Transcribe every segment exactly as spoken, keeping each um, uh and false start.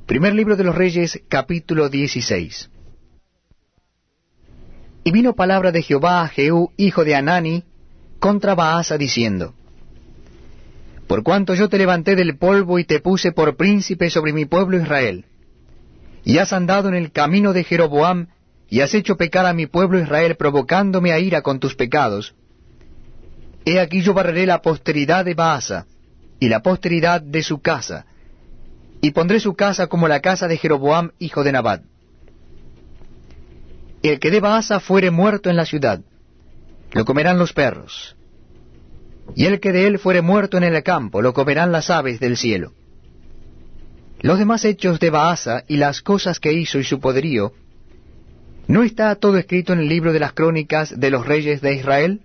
Primer libro de los Reyes, capítulo dieciséis. Y vino palabra de Jehová a Jehú, hijo de Hanani, contra Baasa, diciendo: Por cuanto yo te levanté del polvo y te puse por príncipe sobre mi pueblo Israel, y has andado en el camino de Jeroboam, y has hecho pecar a mi pueblo Israel, provocándome a ira con tus pecados, he aquí yo barreré la posteridad de Baasa, y la posteridad de su casa, y pondré su casa como la casa de Jeroboam, hijo de Nabat. El que de Baasa fuere muerto en la ciudad, lo comerán los perros, y el que de él fuere muerto en el campo, lo comerán las aves del cielo. Los demás hechos de Baasa, y las cosas que hizo y su poderío, ¿no está todo escrito en el libro de las crónicas de los reyes de Israel?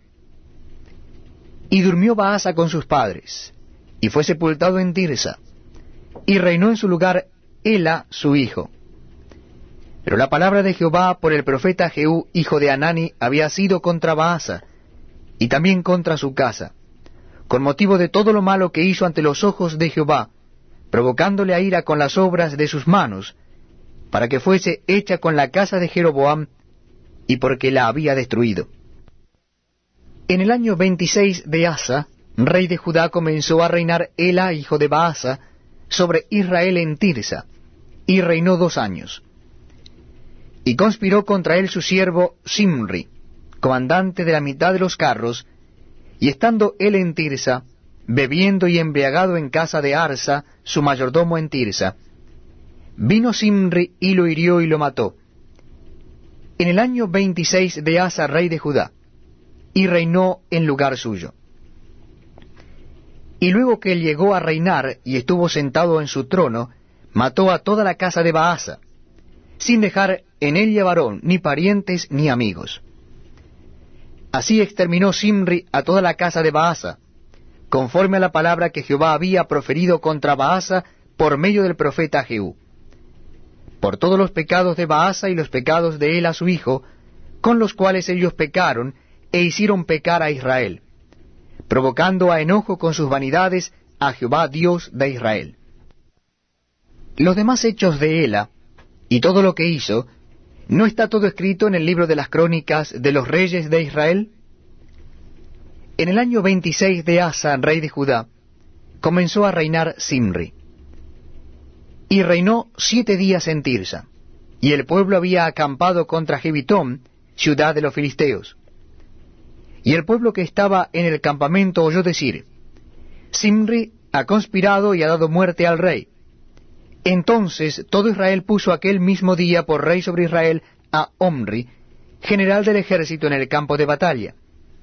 Y durmió Baasa con sus padres, y fue sepultado en Tirsa, y reinó en su lugar Ela su hijo. Pero la palabra de Jehová por el profeta Jehú, hijo de Hanani, había sido contra Baasa, y también contra su casa, con motivo de todo lo malo que hizo ante los ojos de Jehová, provocándole a ira con las obras de sus manos, para que fuese hecha con la casa de Jeroboam, y porque la había destruido. En el año veintiséis de Asa, rey de Judá, comenzó a reinar Ela, hijo de Baasa, sobre Israel en Tirsa, y reinó dos años. Y conspiró contra él su siervo Simri, comandante de la mitad de los carros, y estando él en Tirsa, bebiendo y embriagado en casa de Arsa, su mayordomo en Tirsa, vino Simri y lo hirió y lo mató. En el año veintiséis de Asa, rey de Judá, y reinó en lugar suyo. Y luego que él llegó a reinar y estuvo sentado en su trono, mató a toda la casa de Baasa, sin dejar en ella varón, ni parientes, ni amigos. Así exterminó Simri a toda la casa de Baasa, conforme a la palabra que Jehová había proferido contra Baasa por medio del profeta Jehú, por todos los pecados de Baasa y los pecados de Ela su hijo, con los cuales ellos pecaron e hicieron pecar a Israel, provocando a enojo con sus vanidades a Jehová Dios de Israel. Los demás hechos de Ela, y todo lo que hizo, ¿no está todo escrito en el libro de las crónicas de los reyes de Israel? En el año veintiséis de Asa, rey de Judá, comenzó a reinar Simri. Y reinó siete días en Tirsa, y el pueblo había acampado contra Gibitón, ciudad de los filisteos. Y el pueblo que estaba en el campamento oyó decir: Simri ha conspirado y ha dado muerte al rey. Entonces todo Israel puso aquel mismo día por rey sobre Israel a Omri, general del ejército en el campo de batalla.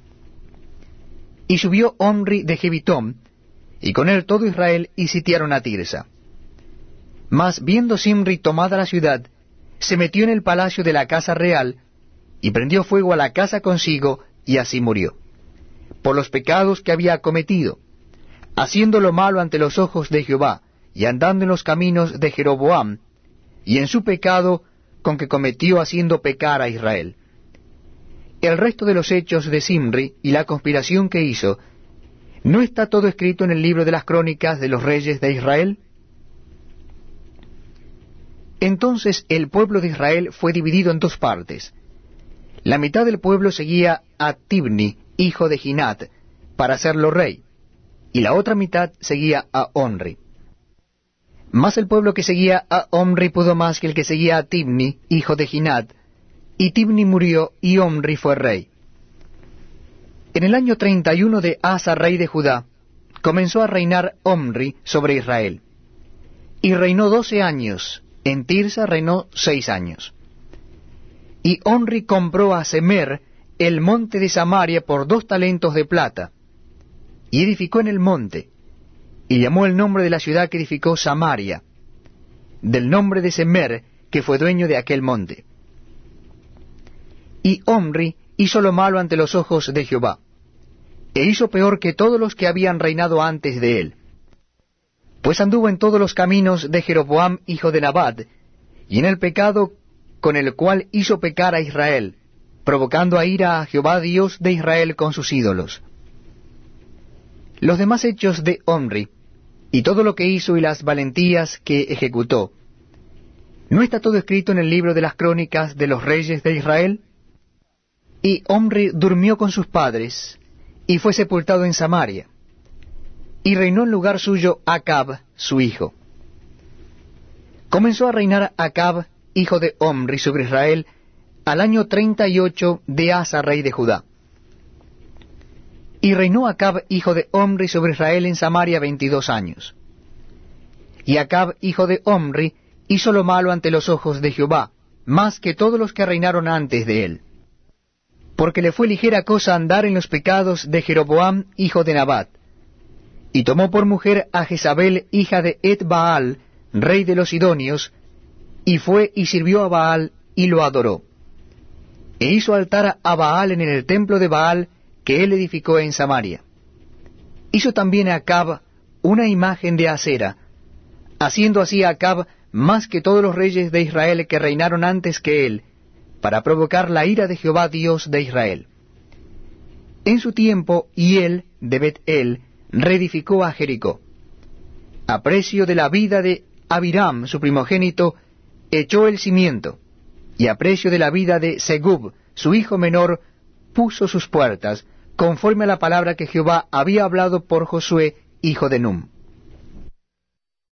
Y subió Omri de Gibitón, y con él todo Israel, y sitiaron a Tirsa. Mas viendo Simri tomada la ciudad, se metió en el palacio de la casa real, y prendió fuego a la casa consigo, y así murió, por los pecados que había cometido, haciendo lo malo ante los ojos de Jehová, y andando en los caminos de Jeroboam, y en su pecado con que cometió haciendo pecar a Israel. El resto de los hechos de Simri y la conspiración que hizo, ¿no está todo escrito en el libro de las crónicas de los reyes de Israel? Entonces el pueblo de Israel fue dividido en dos partes. La mitad del pueblo seguía a Tibni, hijo de Ginat, para hacerlo rey, y la otra mitad seguía a Omri. Mas el pueblo que seguía a Omri pudo más que el que seguía a Tibni, hijo de Ginat, y Tibni murió, y Omri fue rey. En el año treinta y uno de Asa, rey de Judá, comenzó a reinar Omri sobre Israel, y reinó doce años. En Tirsa reinó seis años. Y Omri compró a Semer el monte de Samaria por dos talentos de plata, y edificó en el monte, y llamó el nombre de la ciudad que edificó Samaria, del nombre de Semer, que fue dueño de aquel monte. Y Omri hizo lo malo ante los ojos de Jehová, e hizo peor que todos los que habían reinado antes de él, pues anduvo en todos los caminos de Jeroboam, hijo de Nabat, y en el pecado con el cual hizo pecar a Israel, provocando a ira a Jehová Dios de Israel con sus ídolos. Los demás hechos de Omri, y todo lo que hizo y las valentías que ejecutó, ¿No está todo escrito en el libro de las crónicas de los reyes de Israel? Y Omri durmió con sus padres, y fue sepultado en Samaria. Y reinó en lugar suyo Acab, su hijo. Comenzó a reinar Acab, hijo de Omri, sobre Israel, al año treinta y ocho de Asa, rey de Judá. Y reinó Acab, hijo de Omri, sobre Israel en Samaria veintidós años. Y Acab, hijo de Omri, hizo lo malo ante los ojos de Jehová, más que todos los que reinaron antes de él. Porque le fue ligera cosa andar en los pecados de Jeroboam, hijo de Nabat. Y tomó por mujer a Jezabel, hija de Et-Baal, rey de los Sidonios, y fue y sirvió a Baal, y lo adoró. E hizo altar a Baal en el templo de Baal, que él edificó en Samaria. Hizo también a Acab una imagen de acera, haciendo así a Acab más que todos los reyes de Israel que reinaron antes que él, para provocar la ira de Jehová Dios de Israel. En su tiempo, Hiel de Bet-El reedificó a Jericó. A precio de la vida de Abiram, su primogénito, echó el cimiento, y a precio de la vida de Segub, su hijo menor, puso sus puertas, conforme a la palabra que Jehová había hablado por Josué, hijo de Num.